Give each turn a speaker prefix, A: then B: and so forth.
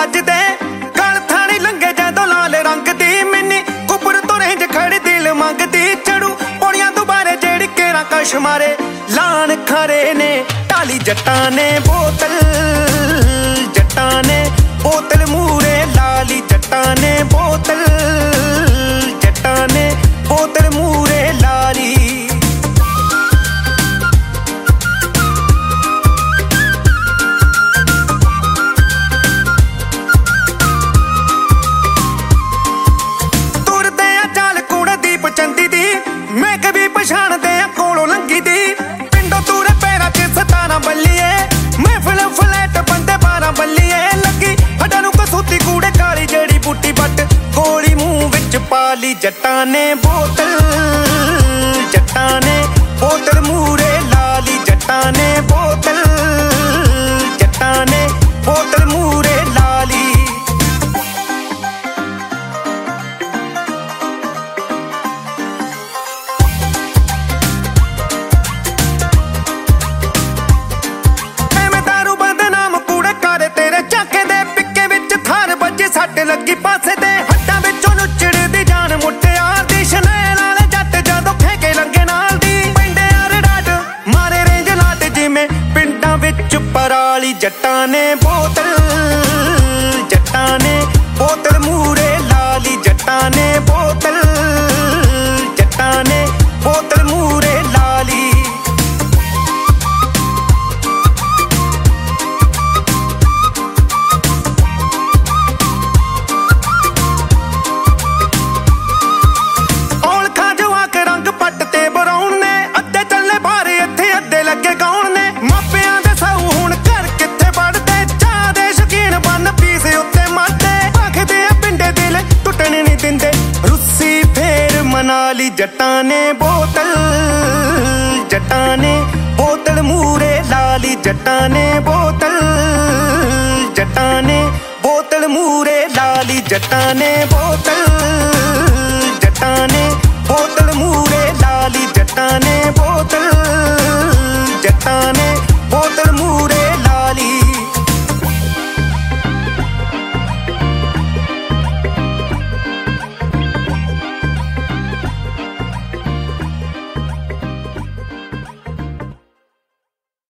A: ਵੱਜਦੇ ਗਲ ਥਾਣੀ ਲੰਘੇ ਜਦੋਂ ਲਾਲ ਰੰਗ ਦੀ ਮਿੰਨੀ ਕੁਪੜ ਤੋਂ ਰੇਂਜ ਖੜੀ ਦਿਲ ਮੰਗਦੀ ਚੜੂ ਪੌੜੀਆਂ ਦੁਬਾਰੇ ਜਿਹੜੀ ਕਿਹੜਾ ਕਸ਼ ਮਾਰੇ ਲਾਣ ਖਰੇ ਨੇ ਢਾਲੀ ਜੱਟਾਂ ਨੇ ਬੋਤਲ ਮੂਰੇ ਲਾਲੀ ਜੱਟਾਂ ਨੇ ਬੋਤਲ ਮੂਰੇ ਲਾਲੀ ਤੁਰਦੇ ਆ ਚਾਲ ਕੂੜੇ ਦੀਪ ਚੰਦੀ ਦੀ ਮੈਂ ਕਵੀ ਪਛਾਣਦੇ ਆ ਕੋਲੋਂ ਲੰਗੀ ਦੀ ਪਿੰਡੋਂ ਤੂਰੇ ਪੈਰਾਂ 'ਚ 17 ਬੱਲੀਏ ਮਹਿਫਲ ਫਲੈਟ ਬੰਦੇ 12 ਬੱਲੀਏ ਲੱਗੀ ਹੱਡਾਂ ਨੂੰ ਕਸੂਤੀ ਕੂੜੇ ਕਾਲੀ ਜਿਹੜੀ ਬੂਟੀ ਬੱਟ ਗੋਲੀ ਮੂੰਹ ਵਿੱਚ ਪਾਲੀ ਜੱਟਾਂ ਨੇ ਬੋਤਲ ਮੂਰੇ ਲਾਲੀ ਜੱਟਾਂ ਨੇ ਬੋਤਲ ਮੂਰੇ ਲਾਲੀ ਐਵੇਂ ਦਾਰੂ ਬਦਨਾਮ ਕੂੜੇ ਕਾਰੇ ਤੇਰੇ ਚਾਕੇ ਦੇ ਪਿੱਕੇ ਵਿੱਚ ਖਾਰ ਵੱਜੇ ਸੱਟ ਲੱਗੀ ਪਾਸੇ ਦੇ ਹੱਡਾਂ ਵਿੱਚੋਂ ਨੁੱਚੜਦੀ ਜਾਨ ਮੁੱਟਿਆਰ ਦੀ ਸ਼ਨੈਣ ਵਾਲੇ ਜੱਟ ਜਦੋਂ ਖੇਕੇ ਲੰਗੇ ਨਾਲ ਦੀ ਪੈਂਦੇ ਆਰਡਾਟ ਮਾਰੇ ਰੇਂਜ ਲਾਟ ਜਿਵੇਂ ਪਿੰਡਾਂ ਵਿੱਚ ਪਰਾਲੀ ਜੱਟਾਂ ਨੇ ਬੋਤਲ ਮੂਰੇ ਲਾਲੀ ਜੱਟਾਂ ਨੇ ਬੋਤਲ ਮੂਰੇ ਲਾਲੀ ਔਲਖਾਂ ਜਵਾਕ ਰੰਗ ਪੱਟ ਤੇ ਬਰਾਉਣ ਨੇ ਅੱਧੇ ਚੱਲੇ ਬਾਹਰ ਇੱਥੇ ਅੱਧੇ ਲੱਗੇ ਗਾਉਣ ਨੇ ਮਾਪਿਆਂ ਦੇ ਸਾਊ ਹੁਣ ਘਰ ਕਿੱਥੇ ਵੜਦੇ ਚਾਹ ਦੇ ਸ਼ੌਕੀਨ ਬੰਨ ਪੀਸ ਉੱਤੇ ਮਰਦੇ ਆਖਦੇ ਆ ਪਿੰਡੇ ਦਿਲ ਟੁੱਟਣ ਨਹੀਂ ਦਿੰਦੇ ਰੁੱਸੀ ਫੇਰ ਮਨਾਲੀ ਜੱਟਾਂ ਨੇ ਬੋਤਲ ਮੂਰੇ ਲਾਲੀ ਜੱਟਾਂ ਨੇ ਬੋਤਲ ਮੂਰੇ ਲਾਲੀ ਜੱਟਾਂ ਨੇ ਬੋਤਲ